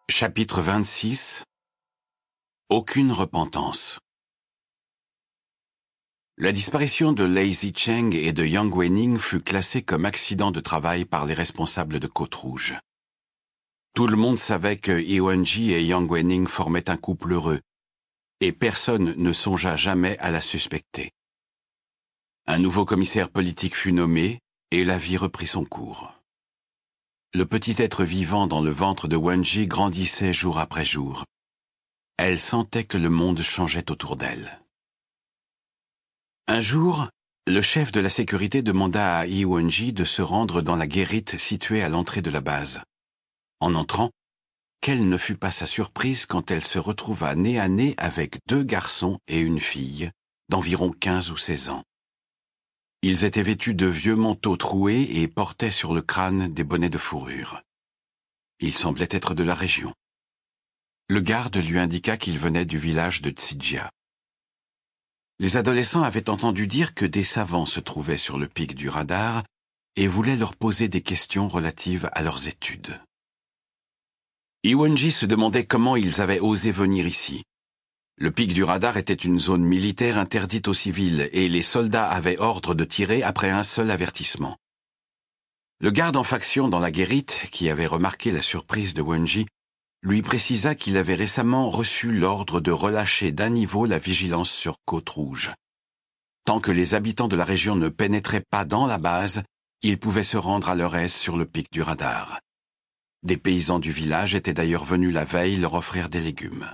Chapitre 26. Aucune repentance. La disparition de Lei Zicheng et de Yang Wening fut classée comme accident de travail par les responsables de Côte-Rouge. Tout le monde savait que He Wenji et Yang Wening formaient un couple heureux, et personne ne songea jamais à la suspecter. Un nouveau commissaire politique fut nommé, et la vie reprit son cours. Le petit être vivant dans le ventre de Wenji grandissait jour après jour. Elle sentait que le monde changeait autour d'elle. Un jour, le chef de la sécurité demanda à He Wenji de se rendre dans la guérite située à l'entrée de la base. En entrant, quelle ne fut pas sa surprise quand elle se retrouva nez à nez avec 2 garçons et une fille, d'environ 15 ou 16 ans. Ils étaient vêtus de vieux manteaux troués et portaient sur le crâne des bonnets de fourrure. Ils semblaient être de la région. Le garde lui indiqua qu'il venait du village de Tsijia. Les adolescents avaient entendu dire que des savants se trouvaient sur le pic du radar et voulaient leur poser des questions relatives à leurs études. He Wenji se demandait comment ils avaient osé venir ici. Le pic du radar était une zone militaire interdite aux civils et les soldats avaient ordre de tirer après un seul avertissement. Le garde en faction dans la guérite, qui avait remarqué la surprise de Wenji, lui précisa qu'il avait récemment reçu l'ordre de relâcher d'un niveau la vigilance sur Côte-Rouge. Tant que les habitants de la région ne pénétraient pas dans la base, ils pouvaient se rendre à leur aise sur le pic du radar. Des paysans du village étaient d'ailleurs venus la veille leur offrir des légumes.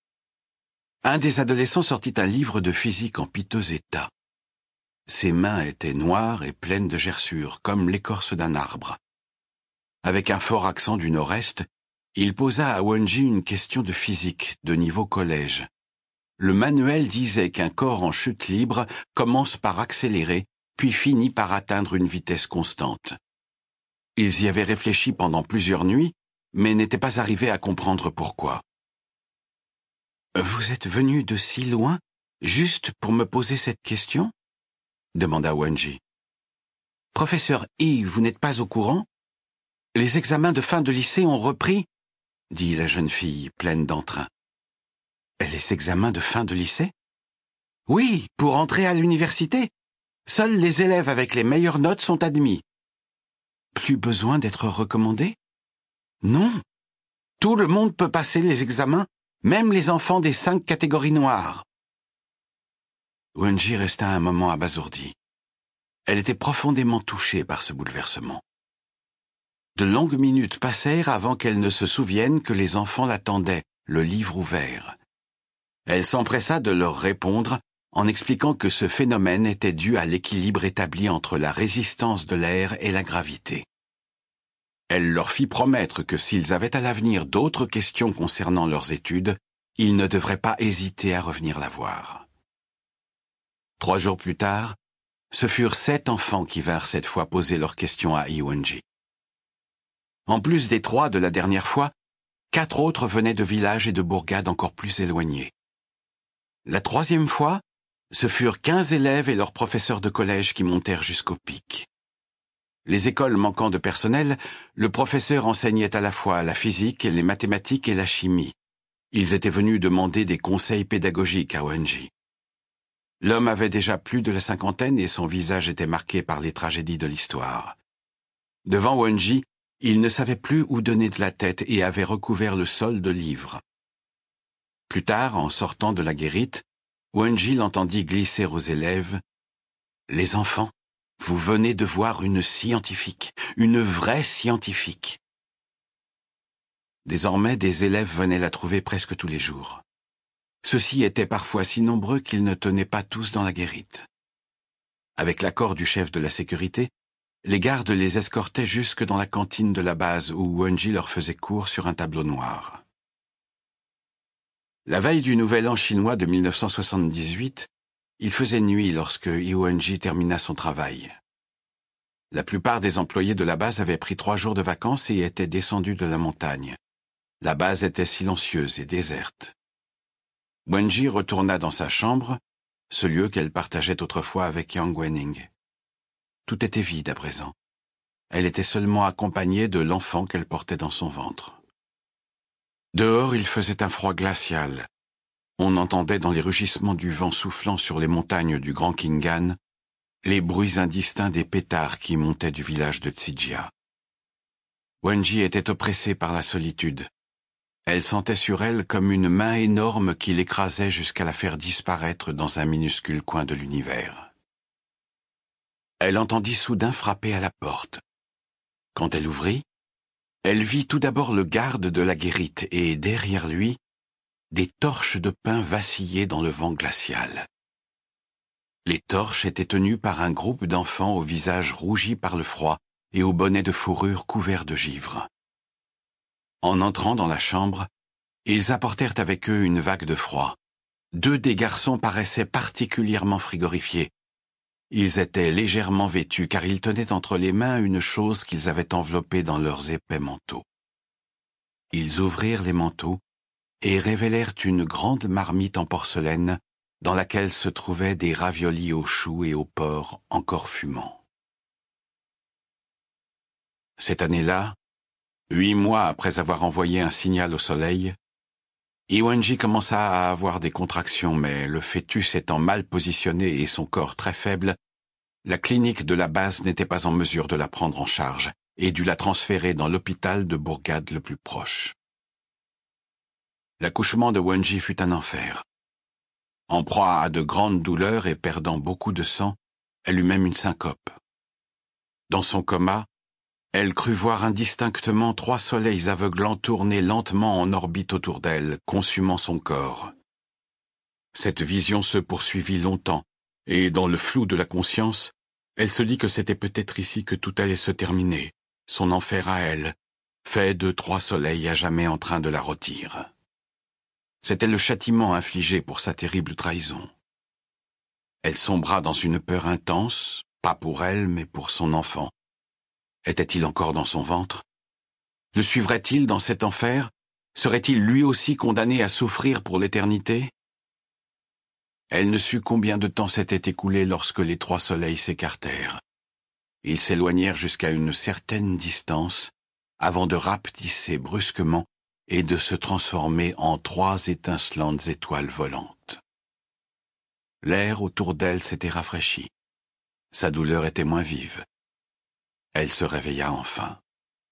Un des adolescents sortit un livre de physique en piteux état. Ses mains étaient noires et pleines de gerçures, comme l'écorce d'un arbre. Avec un fort accent du nord-est, il posa à Wenji une question de physique, de niveau collège. Le manuel disait qu'un corps en chute libre commence par accélérer, puis finit par atteindre une vitesse constante. Ils y avaient réfléchi pendant plusieurs nuits, mais n'étaient pas arrivés à comprendre pourquoi. « Vous êtes venu de si loin, juste pour me poser cette question ?» demanda Wenji. « Professeur He, vous n'êtes pas au courant? Les examens de fin de lycée ont repris ?» dit la jeune fille, pleine d'entrain. « Les examens de fin de lycée? » « Oui, pour entrer à l'université. Seuls les élèves avec les meilleures notes sont admis. » « Plus besoin d'être recommandé? » « Non. Tout le monde peut passer les examens, même les enfants des 5 catégories noires. » Wenji resta un moment abasourdi. Elle était profondément touchée par ce bouleversement. De longues minutes passèrent avant qu'elle ne se souvienne que les enfants l'attendaient, le livre ouvert. Elle s'empressa de leur répondre en expliquant que ce phénomène était dû à l'équilibre établi entre la résistance de l'air et la gravité. Elle leur fit promettre que s'ils avaient à l'avenir d'autres questions concernant leurs études, ils ne devraient pas hésiter à revenir la voir. 3 jours plus tard, ce furent 7 enfants qui vinrent cette fois poser leurs questions à He Wenji. En plus des 3 de la dernière fois, 4 autres venaient de villages et de bourgades encore plus éloignés. La 3e fois, ce furent 15 élèves et leurs professeurs de collège qui montèrent jusqu'au pic. Les écoles manquant de personnel, le professeur enseignait à la fois la physique, les mathématiques et la chimie. Ils étaient venus demander des conseils pédagogiques à Wenji. L'homme avait déjà plus de la 50aine et son visage était marqué par les tragédies de l'histoire. Devant Wenji, il ne savait plus où donner de la tête et avait recouvert le sol de livres. Plus tard, en sortant de la guérite, Wenji l'entendit glisser aux élèves « Les enfants, vous venez de voir une scientifique, une vraie scientifique. » Désormais, des élèves venaient la trouver presque tous les jours. Ceux-ci étaient parfois si nombreux qu'ils ne tenaient pas tous dans la guérite. Avec l'accord du chef de la sécurité, les gardes les escortaient jusque dans la cantine de la base où Wenji leur faisait cours sur un tableau noir. La veille du Nouvel An chinois de 1978, il faisait nuit lorsque He Wenji termina son travail. La plupart des employés de la base avaient pris 3 jours de vacances et étaient descendus de la montagne. La base était silencieuse et déserte. Wenji retourna dans sa chambre, ce lieu qu'elle partageait autrefois avec Yang Wening. Tout était vide à présent. Elle était seulement accompagnée de l'enfant qu'elle portait dans son ventre. Dehors, il faisait un froid glacial. On entendait dans les rugissements du vent soufflant sur les montagnes du Grand Khingan les bruits indistincts des pétards qui montaient du village de Tsidja. Wenji était oppressée par la solitude. Elle sentait sur elle comme une main énorme qui l'écrasait jusqu'à la faire disparaître dans un minuscule coin de l'univers. Elle entendit soudain frapper à la porte. Quand elle ouvrit, elle vit tout d'abord le garde de la guérite et, derrière lui, des torches de pin vacillaient dans le vent glacial. Les torches étaient tenues par un groupe d'enfants au visage rougi par le froid et au bonnet de fourrure couvert de givre. En entrant dans la chambre, ils apportèrent avec eux une vague de froid. 2 des garçons paraissaient particulièrement frigorifiés. Ils étaient légèrement vêtus car ils tenaient entre les mains une chose qu'ils avaient enveloppée dans leurs épais manteaux. Ils ouvrirent les manteaux et révélèrent une grande marmite en porcelaine dans laquelle se trouvaient des raviolis aux choux et au porc encore fumants. Cette année-là, 8 mois après avoir envoyé un signal au soleil, Iwanji commença à avoir des contractions, mais le fœtus étant mal positionné et son corps très faible, la clinique de la base n'était pas en mesure de la prendre en charge et dut la transférer dans l'hôpital de Bourgade le plus proche. L'accouchement de Wenji fut un enfer. En proie à de grandes douleurs et perdant beaucoup de sang, elle eut même une syncope. Dans son coma, elle crut voir indistinctement 3 soleils aveuglants tourner lentement en orbite autour d'elle, consumant son corps. Cette vision se poursuivit longtemps, et dans le flou de la conscience, elle se dit que c'était peut-être ici que tout allait se terminer, son enfer à elle, fait de 3 soleils à jamais en train de la rôtir. C'était le châtiment infligé pour sa terrible trahison. Elle sombra dans une peur intense, pas pour elle, mais pour son enfant. Était-il encore dans son ventre? Le suivrait-il dans cet enfer? Serait-il lui aussi condamné à souffrir pour l'éternité? Elle ne sut combien de temps s'était écoulé lorsque les 3 soleils s'écartèrent. Ils s'éloignèrent jusqu'à une certaine distance, avant de rapetisser brusquement et de se transformer en 3 étincelantes étoiles volantes. L'air autour d'elle s'était rafraîchi. Sa douleur était moins vive. Elle se réveilla enfin.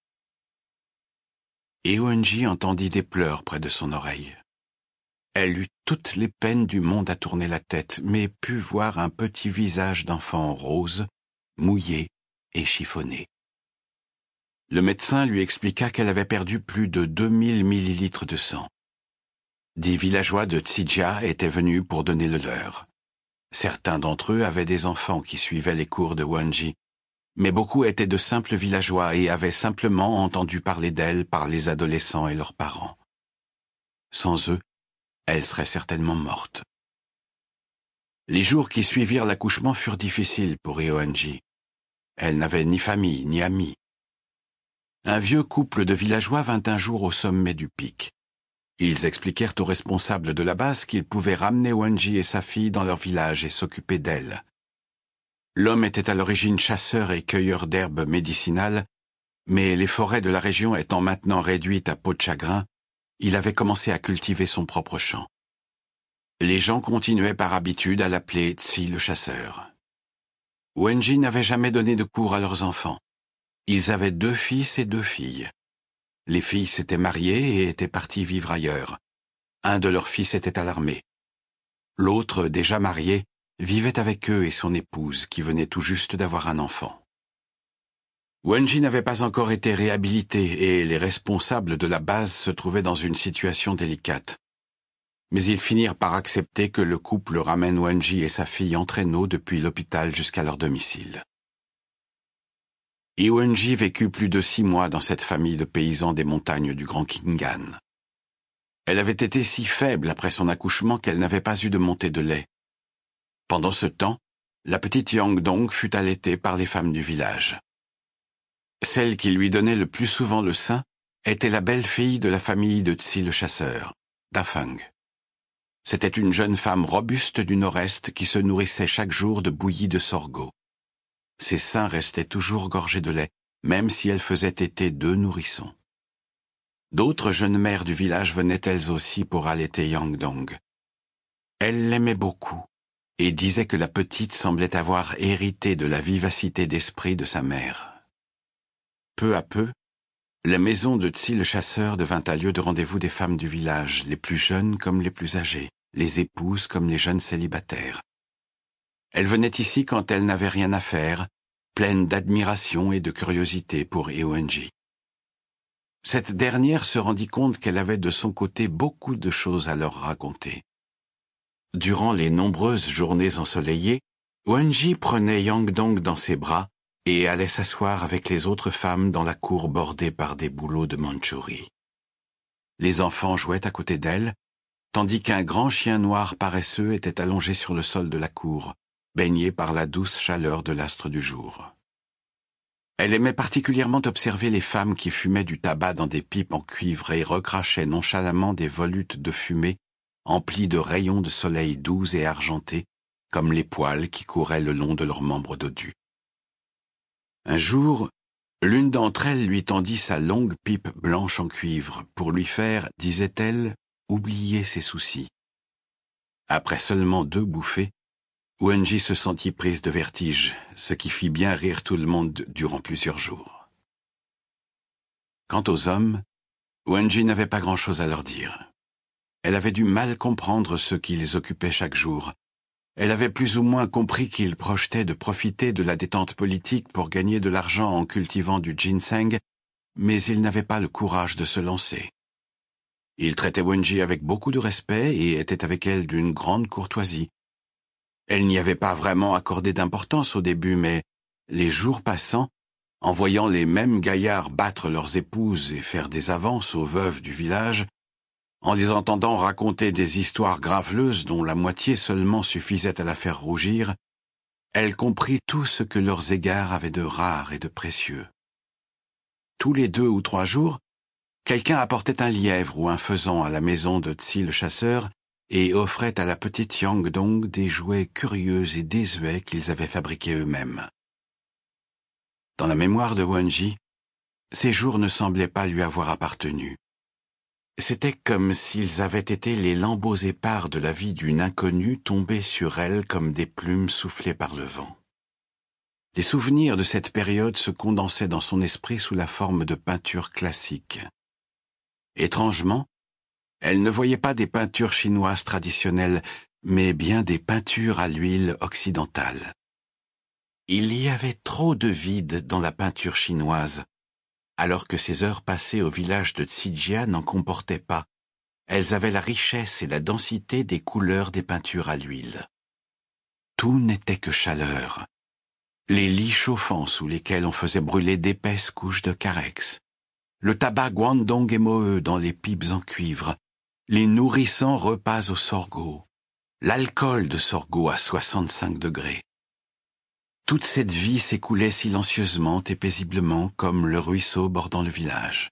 Ewenji entendit des pleurs près de son oreille. Elle eut toutes les peines du monde à tourner la tête, mais put voir un petit visage d'enfant rose, mouillé et chiffonné. Le médecin lui expliqua qu'elle avait perdu plus de 2000 millilitres de sang. 10 villageois de Tsidja étaient venus pour donner le leur. Certains d'entre eux avaient des enfants qui suivaient les cours de Wenji, mais beaucoup étaient de simples villageois et avaient simplement entendu parler d'elle par les adolescents et leurs parents. Sans eux, elle serait certainement morte. Les jours qui suivirent l'accouchement furent difficiles pour Ewenji. Elle n'avait ni famille ni amis. Un vieux couple de villageois vint un jour au sommet du pic. Ils expliquèrent aux responsables de la base qu'ils pouvaient ramener Wenji et sa fille dans leur village et s'occuper d'elle. L'homme était à l'origine chasseur et cueilleur d'herbes médicinales, mais les forêts de la région étant maintenant réduites à peau de chagrin, il avait commencé à cultiver son propre champ. Les gens continuaient par habitude à l'appeler Tsi le chasseur. Wenji n'avait jamais donné de cours à leurs enfants. Ils avaient 2 fils et 2 filles. Les filles s'étaient mariées et étaient parties vivre ailleurs. Un de leurs fils était à l'armée. L'autre, déjà marié, vivait avec eux et son épouse, qui venait tout juste d'avoir un enfant. Wenji n'avait pas encore été réhabilité et les responsables de la base se trouvaient dans une situation délicate. Mais ils finirent par accepter que le couple ramène Wenji et sa fille en traîneau depuis l'hôpital jusqu'à leur domicile. Wenji vécut plus de 6 mois dans cette famille de paysans des montagnes du Grand Khingan. Elle avait été si faible après son accouchement qu'elle n'avait pas eu de montée de lait. Pendant ce temps, la petite Yangdong fut allaitée par les femmes du village. Celle qui lui donnait le plus souvent le sein était la belle-fille de la famille de Tsi le chasseur, Dafeng. C'était une jeune femme robuste du nord-est qui se nourrissait chaque jour de bouillie de sorgho. Ses seins restaient toujours gorgés de lait, même si elle faisait téter 2 nourrissons. D'autres jeunes mères du village venaient elles aussi pour allaiter Yangdong. Elles l'aimaient beaucoup et disaient que la petite semblait avoir hérité de la vivacité d'esprit de sa mère. Peu à peu, la maison de Tsi le chasseur devint un lieu de rendez-vous des femmes du village, les plus jeunes comme les plus âgées, les épouses comme les jeunes célibataires. Elles venaient ici quand elles n'avaient rien à faire, pleines d'admiration et de curiosité pour Eunji. Cette dernière se rendit compte qu'elle avait de son côté beaucoup de choses à leur raconter. Durant les nombreuses journées ensoleillées, Eunji prenait Yangdong dans ses bras et allait s'asseoir avec les autres femmes dans la cour bordée par des bouleaux de Mandchourie. Les enfants jouaient à côté d'elle, tandis qu'un grand chien noir paresseux était allongé sur le sol de la cour, baigné par la douce chaleur de l'astre du jour. Elle aimait particulièrement observer les femmes qui fumaient du tabac dans des pipes en cuivre et recrachaient nonchalamment des volutes de fumée emplies de rayons de soleil doux et argentés, comme les poils qui couraient le long de leurs membres dodus. Un jour, l'une d'entre elles lui tendit sa longue pipe blanche en cuivre pour lui faire, disait-elle, oublier ses soucis. Après seulement 2 bouffées, Eunji se sentit prise de vertige, ce qui fit bien rire tout le monde durant plusieurs jours. Quant aux hommes, Eunji n'avait pas grand-chose à leur dire. Elle avait du mal comprendre ce qui les occupait chaque jour. Elle avait plus ou moins compris qu'ils projetaient de profiter de la détente politique pour gagner de l'argent en cultivant du ginseng, mais ils n'avaient pas le courage de se lancer. Ils traitaient Eunji avec beaucoup de respect et étaient avec elle d'une grande courtoisie. Elle n'y avait pas vraiment accordé d'importance au début, mais, les jours passant, en voyant les mêmes gaillards battre leurs épouses et faire des avances aux veuves du village, en les entendant raconter des histoires graveleuses dont la moitié seulement suffisait à la faire rougir, elle comprit tout ce que leurs égards avaient de rare et de précieux. Tous les 2 ou 3 jours, quelqu'un apportait un lièvre ou un faisan à la maison de Tsi le chasseur et offrait à la petite Yangdong des jouets curieux et désuets qu'ils avaient fabriqués eux-mêmes. Dans la mémoire de Eunji, ces jours ne semblaient pas lui avoir appartenu. C'était comme s'ils avaient été les lambeaux épars de la vie d'une inconnue tombés sur elle comme des plumes soufflées par le vent. Les souvenirs de cette période se condensaient dans son esprit sous la forme de peintures classiques. Étrangement, elle ne voyait pas des peintures chinoises traditionnelles, mais bien des peintures à l'huile occidentale. Il y avait trop de vide dans la peinture chinoise, alors que ces heures passées au village de Tsijia n'en comportaient pas. Elles avaient la richesse et la densité des couleurs des peintures à l'huile. Tout n'était que chaleur. Les lits chauffants sous lesquels on faisait brûler d'épaisses couches de carex, le tabac guandong et moeux dans les pipes en cuivre, les nourrissants repas au sorgho, l'alcool de sorgho à 65 degrés. Toute cette vie s'écoulait silencieusement et paisiblement comme le ruisseau bordant le village.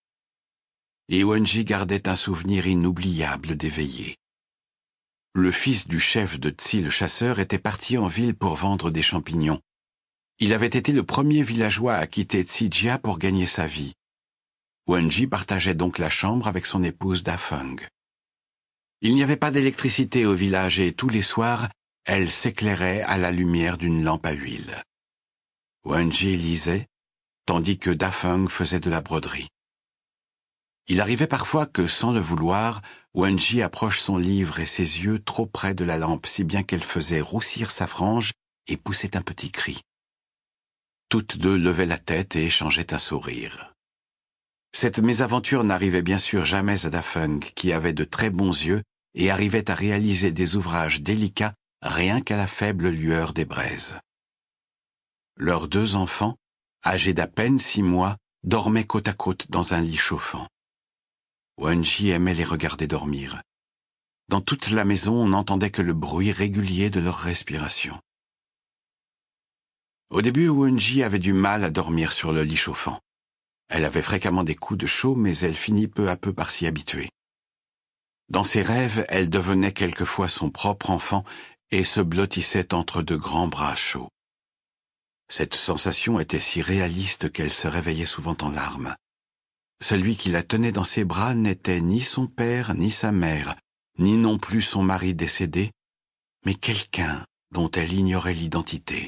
Et Eunji gardait un souvenir inoubliable des veillées. Le fils du chef de Tsi le chasseur était parti en ville pour vendre des champignons. Il avait été le premier villageois à quitter Tsijia pour gagner sa vie. Eunji partageait donc la chambre avec son épouse Dafeng. Il n'y avait pas d'électricité au village et tous les soirs, elle s'éclairait à la lumière d'une lampe à huile. Eunji lisait, tandis que Dafeng faisait de la broderie. Il arrivait parfois que, sans le vouloir, Eunji approche son livre et ses yeux trop près de la lampe, si bien qu'elle faisait roussir sa frange et poussait un petit cri. Toutes 2 levaient la tête et échangeaient un sourire. Cette mésaventure n'arrivait bien sûr jamais à Dafeng, qui avait de très bons yeux et arrivait à réaliser des ouvrages délicats rien qu'à la faible lueur des braises. Leurs 2 enfants, âgés d'à peine 6 mois, dormaient côte à côte dans un lit chauffant. Eunji aimait les regarder dormir. Dans toute la maison, on n'entendait que le bruit régulier de leur respiration. Au début, Eunji avait du mal à dormir sur le lit chauffant. Elle avait fréquemment des coups de chaud, mais elle finit peu à peu par s'y habituer. Dans ses rêves, elle devenait quelquefois son propre enfant et se blottissait entre de grands bras chauds. Cette sensation était si réaliste qu'elle se réveillait souvent en larmes. Celui qui la tenait dans ses bras n'était ni son père ni sa mère, ni non plus son mari décédé, mais quelqu'un dont elle ignorait l'identité.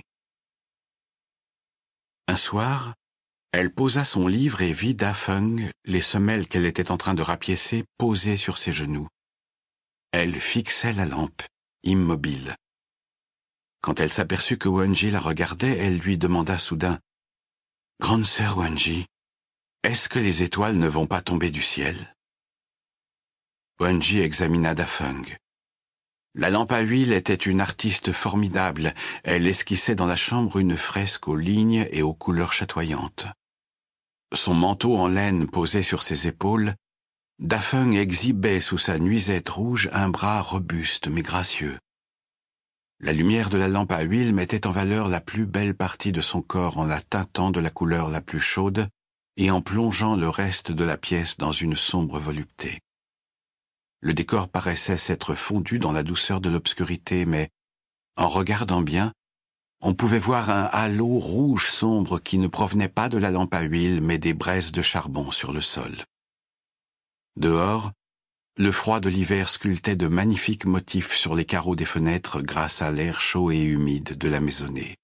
Un soir, elle posa son livre et vit Dafeng, les semelles qu'elle était en train de rapiécer, posées sur ses genoux. Elle fixait la lampe, immobile. Quand elle s'aperçut que Wenji la regardait, elle lui demanda soudain « Grande sœur Wenji, est-ce que les étoiles ne vont pas tomber du ciel ?» Wenji examina Dafeng. La lampe à huile était une artiste formidable. Elle esquissait dans la chambre une fresque aux lignes et aux couleurs chatoyantes. Son manteau en laine posé sur ses épaules, Dafeng exhibait sous sa nuisette rouge un bras robuste mais gracieux. La lumière de la lampe à huile mettait en valeur la plus belle partie de son corps en la teintant de la couleur la plus chaude et en plongeant le reste de la pièce dans une sombre volupté. Le décor paraissait s'être fondu dans la douceur de l'obscurité, mais, en regardant bien, on pouvait voir un halo rouge sombre qui ne provenait pas de la lampe à huile, mais des braises de charbon sur le sol. Dehors, le froid de l'hiver sculptait de magnifiques motifs sur les carreaux des fenêtres grâce à l'air chaud et humide de la maisonnée.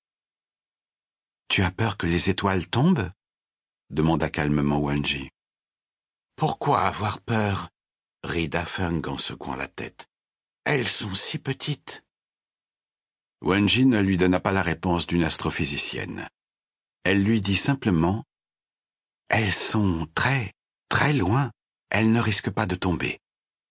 « Tu as peur que les étoiles tombent ?» demanda calmement Wenji. « Pourquoi avoir peur ?» rit Dafeng en secouant la tête. « Elles sont si petites. » Wenji ne lui donna pas la réponse d'une astrophysicienne. Elle lui dit simplement « Elles sont très, très loin. Elles ne risquent pas de tomber. »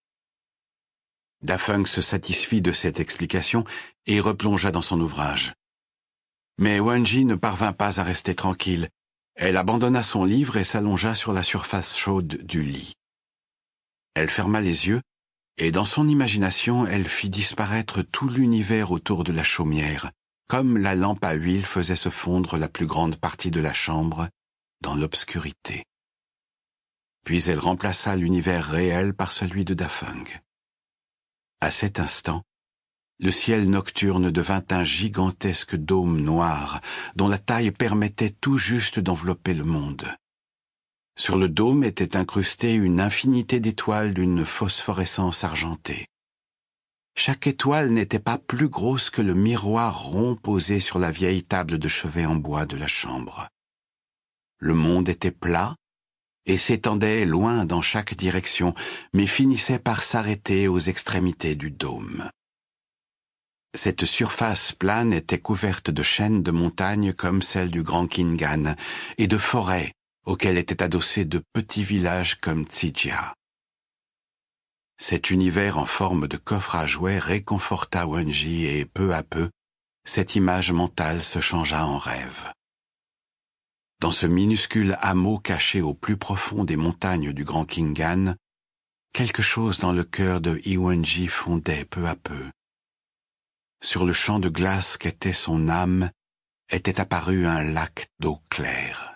Dafeng se satisfit de cette explication et replongea dans son ouvrage. Mais Wenji ne parvint pas à rester tranquille. Elle abandonna son livre et s'allongea sur la surface chaude du lit. Elle ferma les yeux, et dans son imagination, elle fit disparaître tout l'univers autour de la chaumière, comme la lampe à huile faisait se fondre la plus grande partie de la chambre dans l'obscurité. Puis elle remplaça l'univers réel par celui de Dafeng. À cet instant, le ciel nocturne devint un gigantesque dôme noir, dont la taille permettait tout juste d'envelopper le monde. Sur le dôme était incrustée une infinité d'étoiles d'une phosphorescence argentée. Chaque étoile n'était pas plus grosse que le miroir rond posé sur la vieille table de chevet en bois de la chambre. Le monde était plat et s'étendait loin dans chaque direction, mais finissait par s'arrêter aux extrémités du dôme. Cette surface plane était couverte de chaînes de montagnes comme celle du Grand Kingan et de forêts auxquelles étaient adossés de petits villages comme Tsijia. Cet univers en forme de coffre à jouets réconforta Wenji et peu à peu, cette image mentale se changea en rêve. Dans ce minuscule hameau caché au plus profond des montagnes du Grand Kingan, quelque chose dans le cœur de Wenji fondait peu à peu. Sur le champ de glace qu'était son âme, était apparu un lac d'eau claire.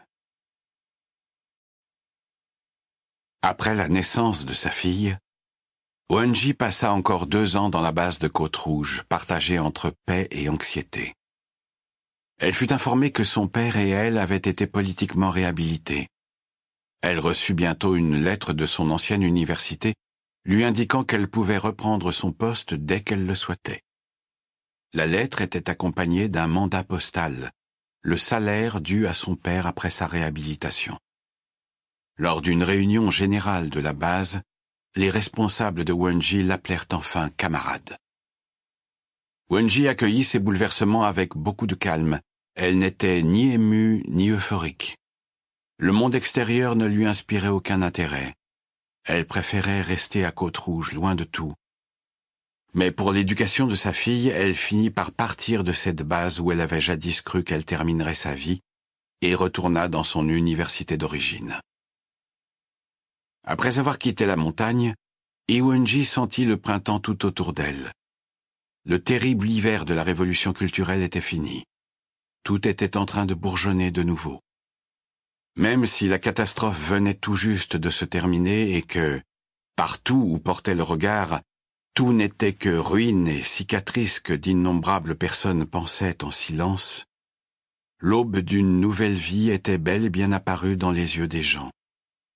Après la naissance de sa fille, Wenji passa encore 2 ans dans la base de Côte-Rouge, partagée entre paix et anxiété. Elle fut informée que son père et elle avaient été politiquement réhabilités. Elle reçut bientôt une lettre de son ancienne université, lui indiquant qu'elle pouvait reprendre son poste dès qu'elle le souhaitait. La lettre était accompagnée d'un mandat postal, le salaire dû à son père après sa réhabilitation. Lors d'une réunion générale de la base, les responsables de Wenji l'appelèrent enfin camarade. Wenji accueillit ces bouleversements avec beaucoup de calme. Elle n'était ni émue ni euphorique. Le monde extérieur ne lui inspirait aucun intérêt. Elle préférait rester à Côte-Rouge, loin de tout. Mais pour l'éducation de sa fille, elle finit par partir de cette base où elle avait jadis cru qu'elle terminerait sa vie et retourna dans son université d'origine. Après avoir quitté la montagne, Wenji sentit le printemps tout autour d'elle. Le terrible hiver de la révolution culturelle était fini. Tout était en train de bourgeonner de nouveau. Même si la catastrophe venait tout juste de se terminer et que, partout où portait le regard, tout n'était que ruines et cicatrices que d'innombrables personnes pensaient en silence, l'aube d'une nouvelle vie était bel et bien apparue dans les yeux des gens.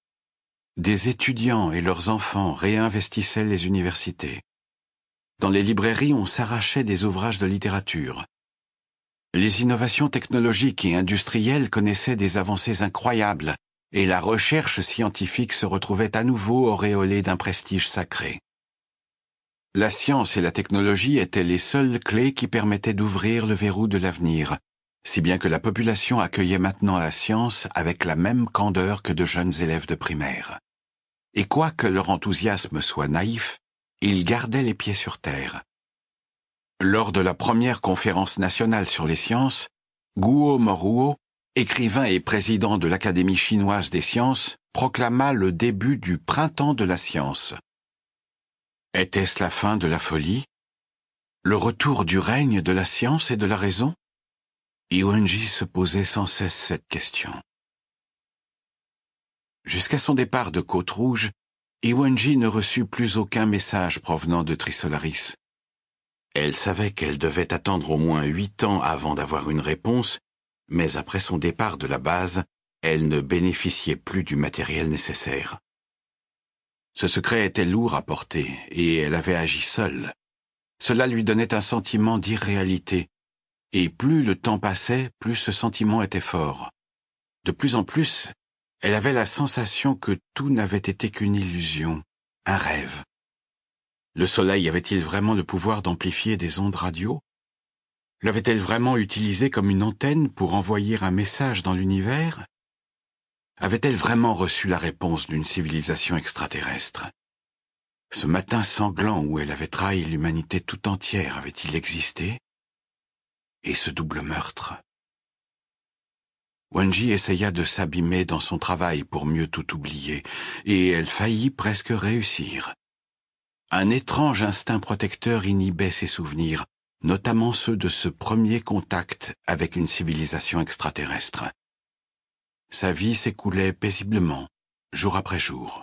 Des étudiants et leurs enfants réinvestissaient les universités. Dans les librairies, on s'arrachait des ouvrages de littérature. Les innovations technologiques et industrielles connaissaient des avancées incroyables, et la recherche scientifique se retrouvait à nouveau auréolée d'un prestige sacré. La science et la technologie étaient les seules clés qui permettaient d'ouvrir le verrou de l'avenir, si bien que la population accueillait maintenant la science avec la même candeur que de jeunes élèves de primaire. Et quoique leur enthousiasme soit naïf, ils gardaient les pieds sur terre. Lors de la première conférence nationale sur les sciences, Guo Moruo, écrivain et président de l'Académie chinoise des sciences, proclama le début du printemps de la science. Était-ce la fin de la folie? Le retour du règne de la science et de la raison? Yuanji se posait sans cesse cette question. Jusqu'à son départ de Côte-Rouge, Yuanji ne reçut plus aucun message provenant de Trisolaris. Elle savait qu'elle devait attendre au moins 8 ans avant d'avoir une réponse, mais après son départ de la base, elle ne bénéficiait plus du matériel nécessaire. Ce secret était lourd à porter, et elle avait agi seule. Cela lui donnait un sentiment d'irréalité, et plus le temps passait, plus ce sentiment était fort. De plus en plus, elle avait la sensation que tout n'avait été qu'une illusion, un rêve. Le soleil avait-il vraiment le pouvoir d'amplifier des ondes radio? L'avait-elle vraiment utilisé comme une antenne pour envoyer un message dans l'univers? Avait-elle vraiment reçu la réponse d'une civilisation extraterrestre? Ce matin sanglant où elle avait trahi l'humanité tout entière avait-il existé? Et ce double meurtre? Wenji essaya de s'abîmer dans son travail pour mieux tout oublier, et elle faillit presque réussir. Un étrange instinct protecteur inhibait ses souvenirs, notamment ceux de ce premier contact avec une civilisation extraterrestre. Sa vie s'écoulait paisiblement, jour après jour.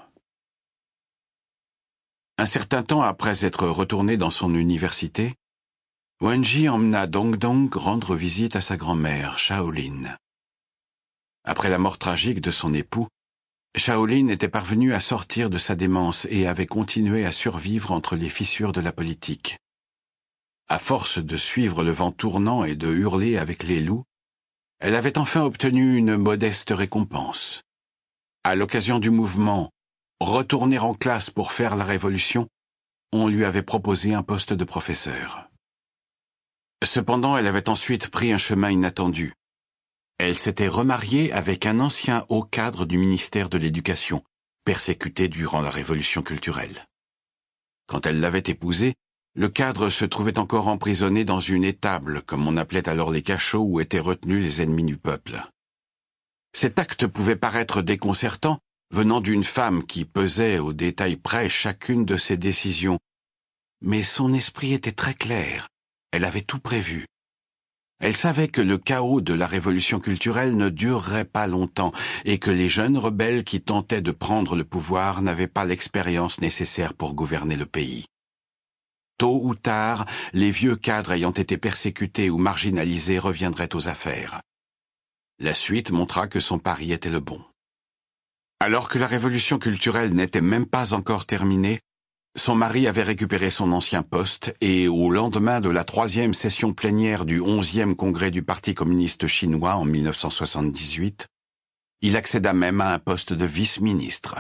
Un certain temps après être retourné dans son université, Wenji emmena Dongdong rendre visite à sa grand-mère, Shaolin. Après la mort tragique de son époux, Shaolin était parvenue à sortir de sa démence et avait continué à survivre entre les fissures de la politique. À force de suivre le vent tournant et de hurler avec les loups, elle avait enfin obtenu une modeste récompense. À l'occasion du mouvement « Retourner en classe pour faire la révolution », on lui avait proposé un poste de professeur. Cependant, elle avait ensuite pris un chemin inattendu. Elle s'était remariée avec un ancien haut cadre du ministère de l'Éducation, persécuté durant la Révolution culturelle. Quand elle l'avait épousé, le cadre se trouvait encore emprisonné dans une étable, comme on appelait alors les cachots où étaient retenus les ennemis du peuple. Cet acte pouvait paraître déconcertant, venant d'une femme qui pesait au détail près chacune de ses décisions. Mais son esprit était très clair, elle avait tout prévu. Elle savait que le chaos de la révolution culturelle ne durerait pas longtemps et que les jeunes rebelles qui tentaient de prendre le pouvoir n'avaient pas l'expérience nécessaire pour gouverner le pays. Tôt ou tard, les vieux cadres ayant été persécutés ou marginalisés reviendraient aux affaires. La suite montra que son pari était le bon. Alors que la révolution culturelle n'était même pas encore terminée, son mari avait récupéré son ancien poste et, au lendemain de la 3e session plénière du 11e congrès du Parti communiste chinois en 1978, il accéda même à un poste de vice-ministre.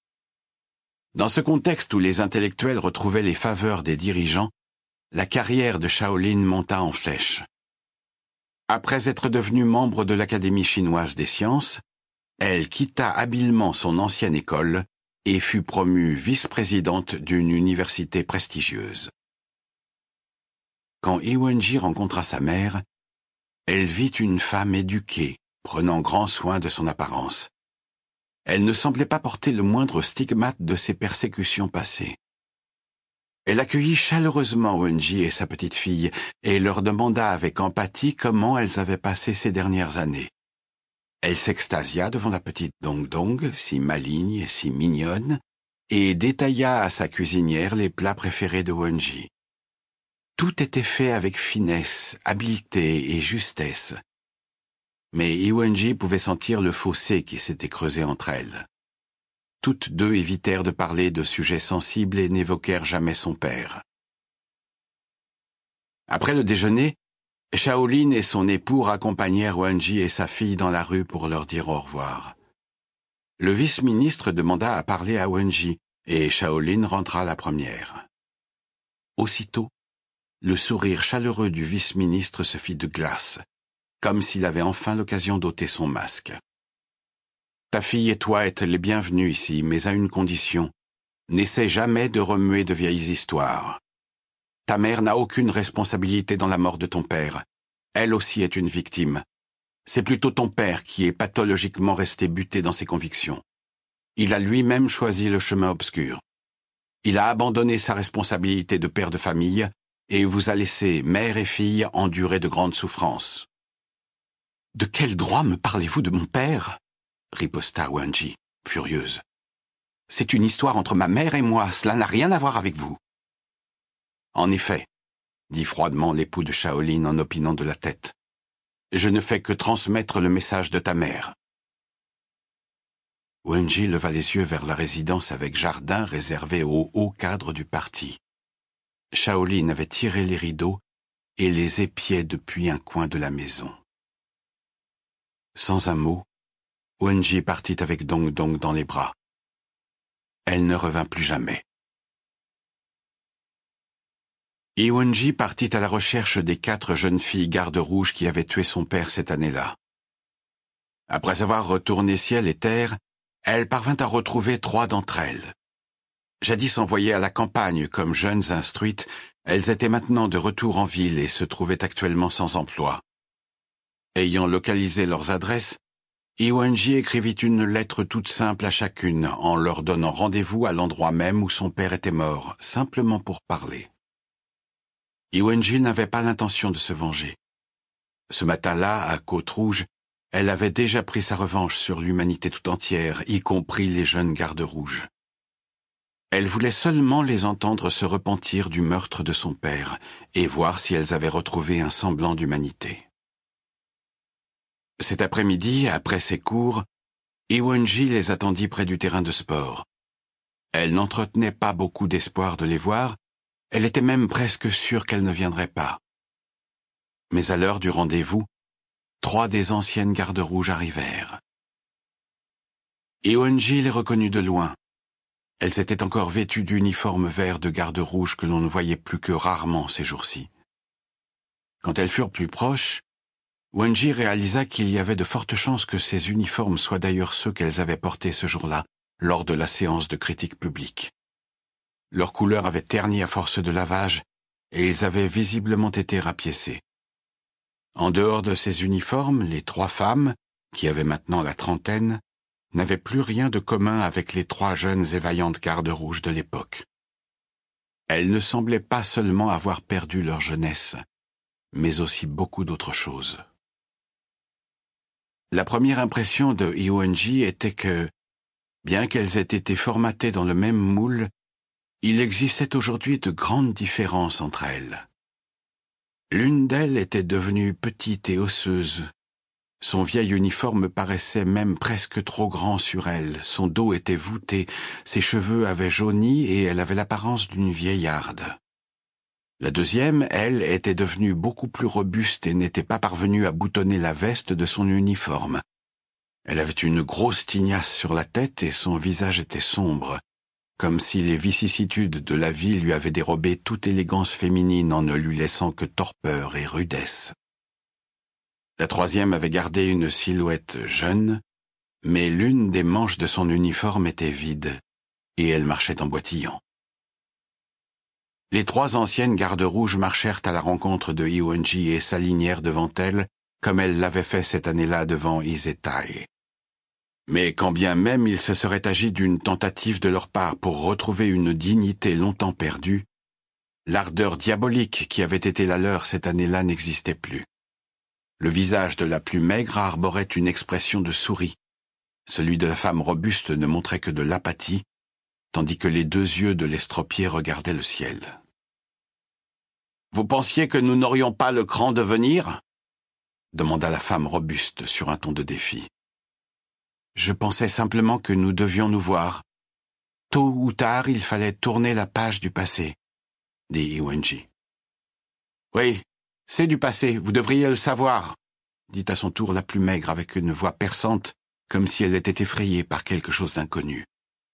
Dans ce contexte où les intellectuels retrouvaient les faveurs des dirigeants, la carrière de Shaolin monta en flèche. Après être devenue membre de l'Académie chinoise des sciences, elle quitta habilement son ancienne école et fut promue vice-présidente d'une université prestigieuse. Quand Yuanji rencontra sa mère, elle vit une femme éduquée, prenant grand soin de son apparence. Elle ne semblait pas porter le moindre stigmate de ses persécutions passées. Elle accueillit chaleureusement Wenji et sa petite fille et leur demanda avec empathie comment elles avaient passé ces dernières années. Elle s'extasia devant la petite Dongdong, si maligne et si mignonne, et détailla à sa cuisinière les plats préférés de Wenji. Tout était fait avec finesse, habileté et justesse. Mais Wenji pouvait sentir le fossé qui s'était creusé entre elles. toutes deux évitèrent de parler de sujets sensibles et n'évoquèrent jamais son père. Après le déjeuner, Shaolin et son époux accompagnèrent Wenji et sa fille dans la rue pour leur dire au revoir. Le vice-ministre demanda à parler à Wenji, et Shaolin rentra la première. Aussitôt, le sourire chaleureux du vice-ministre se fit de glace, comme s'il avait enfin l'occasion d'ôter son masque. « Ta fille et toi êtes les bienvenus ici, mais à une condition. N'essaie jamais de remuer de vieilles histoires. Ta mère n'a aucune responsabilité dans la mort de ton père. Elle aussi est une victime. C'est plutôt ton père qui est pathologiquement resté buté dans ses convictions. Il a lui-même choisi le chemin obscur. Il a abandonné sa responsabilité de père de famille et vous a laissé, mère et fille, endurer de grandes souffrances. »« De quel droit me parlez-vous de mon père ?» riposta Wenji, furieuse. « C'est une histoire entre ma mère et moi, cela n'a rien à voir avec vous. » « En effet, » dit froidement l'époux de Shaolin en opinant de la tête, « je ne fais que transmettre le message de ta mère. » Wenji leva les yeux vers la résidence avec jardin réservé aux hauts cadres du parti. Shaolin avait tiré les rideaux et les épiait depuis un coin de la maison. Sans un mot, Wenji partit avec Dong Dong dans les bras. Elle ne revint plus jamais. Wenji partit à la recherche des 4 jeunes filles gardes rouges qui avaient tué son père cette année-là. Après avoir retourné ciel et terre, elle parvint à retrouver 3 d'entre elles. Jadis envoyées à la campagne comme jeunes instruites, elles étaient maintenant de retour en ville et se trouvaient actuellement sans emploi. Ayant localisé leurs adresses, Wenji écrivit une lettre toute simple à chacune en leur donnant rendez-vous à l'endroit même où son père était mort, simplement pour parler. Wenji n'avait pas l'intention de se venger. Ce matin-là, à Côte-Rouge, elle avait déjà pris sa revanche sur l'humanité tout entière, y compris les jeunes gardes rouges. Elle voulait seulement les entendre se repentir du meurtre de son père et voir si elles avaient retrouvé un semblant d'humanité. Cet après-midi, après ses cours, Wenji les attendit près du terrain de sport. Elle n'entretenait pas beaucoup d'espoir de les voir, elle était même presque sûre qu'elles ne viendraient pas. Mais à l'heure du rendez-vous, 3 des anciennes gardes rouges arrivèrent. Wenji les reconnut de loin. Elles étaient encore vêtues d'uniformes verts de garde rouge que l'on ne voyait plus que rarement ces jours-ci. Quand elles furent plus proches, Wenji réalisa qu'il y avait de fortes chances que ces uniformes soient d'ailleurs ceux qu'elles avaient portés ce jour-là, lors de la séance de critique publique. Leurs couleurs avaient terni à force de lavage, et ils avaient visiblement été rapiécés. En dehors de ces uniformes, les 3 femmes, qui avaient maintenant la trentaine, n'avaient plus rien de commun avec les 3 jeunes et vaillantes gardes rouges de l'époque. Elles ne semblaient pas seulement avoir perdu leur jeunesse, mais aussi beaucoup d'autres choses. La première impression de Wenji était que, bien qu'elles aient été formatées dans le même moule, il existait aujourd'hui de grandes différences entre elles. L'une d'elles était devenue petite et osseuse. Son vieil uniforme paraissait même presque trop grand sur elle, son dos était voûté, ses cheveux avaient jauni et elle avait l'apparence d'une vieillarde. La deuxième, elle, était devenue beaucoup plus robuste et n'était pas parvenue à boutonner la veste de son uniforme. Elle avait une grosse tignasse sur la tête et son visage était sombre, comme si les vicissitudes de la vie lui avaient dérobé toute élégance féminine en ne lui laissant que torpeur et rudesse. La troisième avait gardé une silhouette jeune, mais l'une des manches de son uniforme était vide, et elle marchait en boitillant. Les 3 anciennes gardes rouges marchèrent à la rencontre de Wenji et s'alignèrent devant elle, comme elles l'avaient fait cette année-là devant Isetai. Mais quand bien même il se serait agi d'une tentative de leur part pour retrouver une dignité longtemps perdue, l'ardeur diabolique qui avait été la leur cette année-là n'existait plus. Le visage de la plus maigre arborait une expression de souris. Celui de la femme robuste ne montrait que de l'apathie, tandis que les 2 yeux de l'estropié regardaient le ciel. « Vous pensiez que nous n'aurions pas le cran de venir ?» demanda la femme robuste sur un ton de défi. « Je pensais simplement que nous devions nous voir, » Tôt ou tard, il fallait tourner la page du passé, dit Iwenji. Oui, c'est du passé, vous devriez le savoir, dit à son tour la plus maigre avec une voix perçante, comme si elle était effrayée par quelque chose d'inconnu.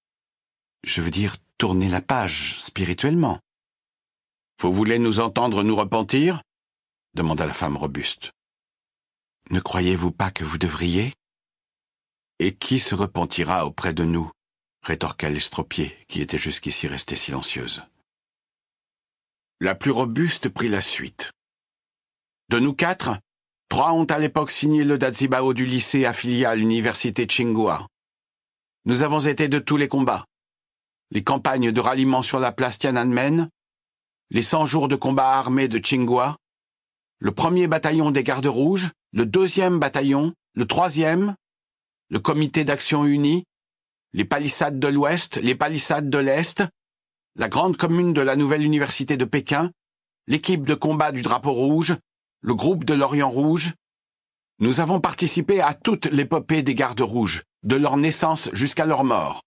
Je veux dire, tourner la page, spirituellement. Vous voulez nous entendre nous repentir? Demanda la femme robuste. Ne croyez-vous pas que vous devriez? Et qui se repentira auprès de nous? Rétorqua l'estropié, qui était jusqu'ici restée silencieuse. La plus robuste prit la suite. De nous 4, 3 ont à l'époque signé le Dazibao du lycée affilié à l'université Tsinghua. Nous avons été de tous les combats. Les campagnes de ralliement sur la place Tiananmen, les 100 jours de combat armés de Tsinghua, le 1er bataillon des Gardes Rouges, le 2e bataillon, le 3e, le comité d'action unie, les palissades de l'Ouest, les palissades de l'Est, la grande commune de la nouvelle université de Pékin, l'équipe de combat du Drapeau Rouge, le groupe de l'Orient Rouge. Nous avons participé à toute l'épopée des Gardes Rouges, de leur naissance jusqu'à leur mort.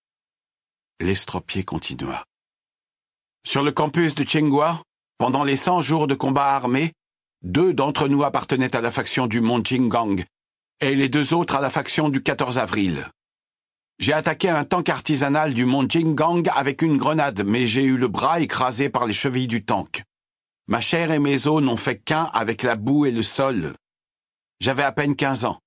L'estropié continua. Sur le campus de Tsinghua, pendant les 100 jours de combat armé, 2 d'entre nous appartenaient à la faction du Mont Qinggang, et les 2 autres à la faction du 14 avril. J'ai attaqué un tank artisanal du Mont Qinggang avec une grenade, mais j'ai eu le bras écrasé par les chevilles du tank. Ma chair et mes os n'ont fait qu'un avec la boue et le sol. J'avais à peine 15 ans.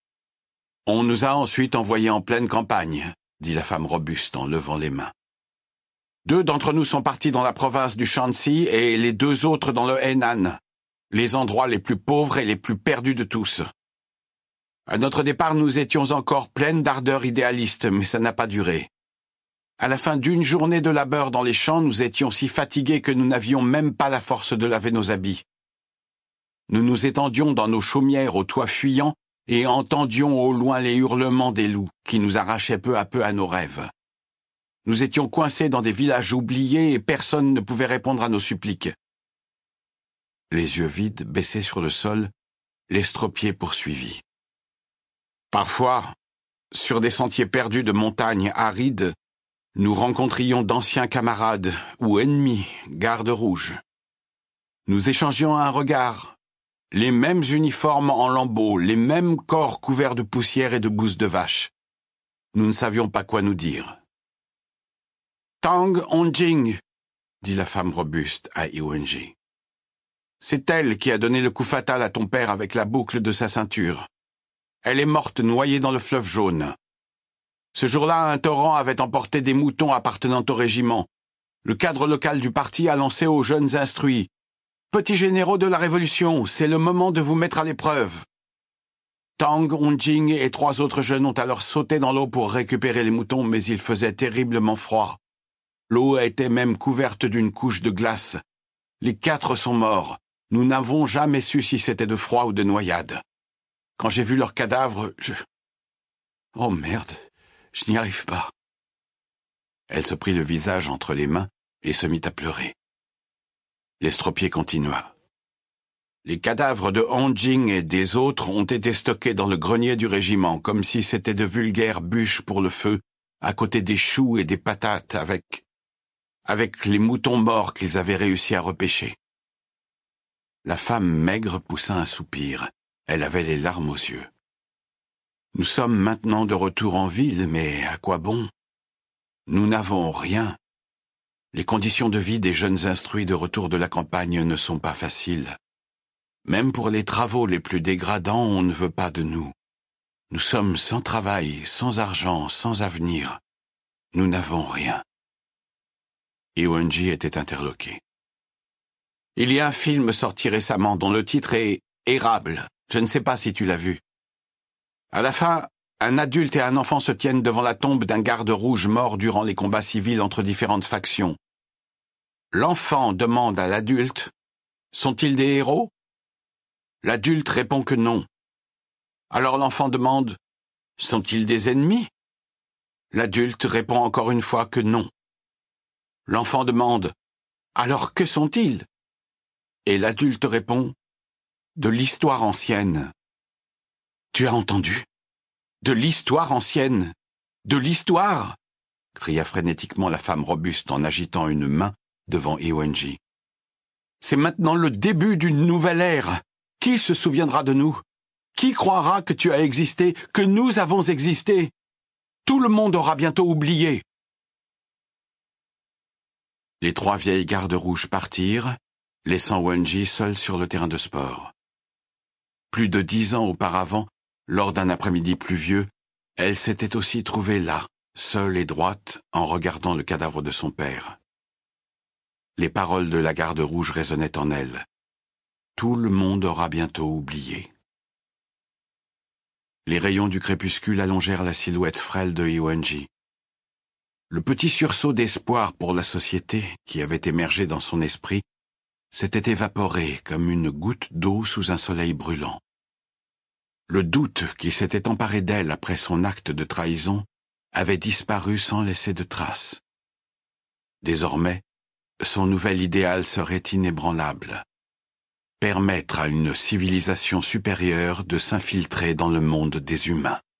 On nous a ensuite envoyés en pleine campagne, dit la femme robuste en levant les mains. 2 d'entre nous sont partis dans la province du Shanxi et les 2 autres dans le Henan, les endroits les plus pauvres et les plus perdus de tous. À notre départ, nous étions encore pleines d'ardeur idéaliste, mais ça n'a pas duré. À la fin d'une journée de labeur dans les champs, nous étions si fatigués que nous n'avions même pas la force de laver nos habits. Nous nous étendions dans nos chaumières aux toits fuyants et entendions au loin les hurlements des loups qui nous arrachaient peu à peu à nos rêves. Nous étions coincés dans des villages oubliés et personne ne pouvait répondre à nos suppliques. Les yeux vides, baissés sur le sol, l'estropié poursuivit. Parfois, sur des sentiers perdus de montagnes arides, nous rencontrions d'anciens camarades ou ennemis, gardes rouges. Nous échangions un regard, les mêmes uniformes en lambeaux, les mêmes corps couverts de poussière et de bouse de vache. Nous ne savions pas quoi nous dire. « Tang Onjing » dit la femme robuste à Iwenji. « C'est elle qui a donné le coup fatal à ton père avec la boucle de sa ceinture. Elle est morte noyée dans le fleuve jaune. Ce jour-là, un torrent avait emporté des moutons appartenant au régiment. Le cadre local du parti a lancé aux jeunes instruits. « Petits généraux de la Révolution, c'est le moment de vous mettre à l'épreuve. » Tang Onjing et 3 autres jeunes ont alors sauté dans l'eau pour récupérer les moutons, mais il faisait terriblement froid. L'eau était même couverte d'une couche de glace. Les 4 sont morts. Nous n'avons jamais su si c'était de froid ou de noyade. Quand j'ai vu leurs cadavres, Oh merde, je n'y arrive pas. Elle se prit le visage entre les mains et se mit à pleurer. L'estropié continua. Les cadavres de Onjing et des autres ont été stockés dans le grenier du régiment, comme si c'était de vulgaires bûches pour le feu, à côté des choux et des patates avec les moutons morts qu'ils avaient réussi à repêcher. La femme maigre poussa un soupir. Elle avait les larmes aux yeux. Nous sommes maintenant de retour en ville, mais à quoi bon? Nous n'avons rien. Les conditions de vie des jeunes instruits de retour de la campagne ne sont pas faciles. Même pour les travaux les plus dégradants, on ne veut pas de nous. Nous sommes sans travail, sans argent, sans avenir. Nous n'avons rien. Iwenji était interloqué. Il y a un film sorti récemment dont le titre est Érable. Je ne sais pas si tu l'as vu. À la fin, un adulte et un enfant se tiennent devant la tombe d'un garde rouge mort durant les combats civils entre différentes factions. L'enfant demande à l'adulte « Sont-ils des héros ?» L'adulte répond que non. Alors l'enfant demande « Sont-ils des ennemis ?» L'adulte répond encore une fois que non. L'enfant demande « Alors que sont-ils ?» Et l'adulte répond « De l'histoire ancienne. » Tu as entendu? De l'histoire ancienne. De l'histoire? cria frénétiquement la femme robuste en agitant une main devant Ewenji. C'est maintenant le début d'une nouvelle ère. Qui se souviendra de nous? Qui croira que tu as existé, que nous avons existé? Tout le monde aura bientôt oublié. Les 3 vieilles gardes rouges partirent, laissant Wenji seul sur le terrain de sport. Plus de 10 ans auparavant, lors d'un après-midi pluvieux, elle s'était aussi trouvée là, seule et droite, en regardant le cadavre de son père. Les paroles de la garde rouge résonnaient en elle. Tout le monde aura bientôt oublié. Les rayons du crépuscule allongèrent la silhouette frêle de Ewenji. Le petit sursaut d'espoir pour la société, qui avait émergé dans son esprit, s'était évaporé comme une goutte d'eau sous un soleil brûlant. Le doute qui s'était emparé d'elle après son acte de trahison avait disparu sans laisser de traces. Désormais, son nouvel idéal serait inébranlable. Permettre à une civilisation supérieure de s'infiltrer dans le monde des humains.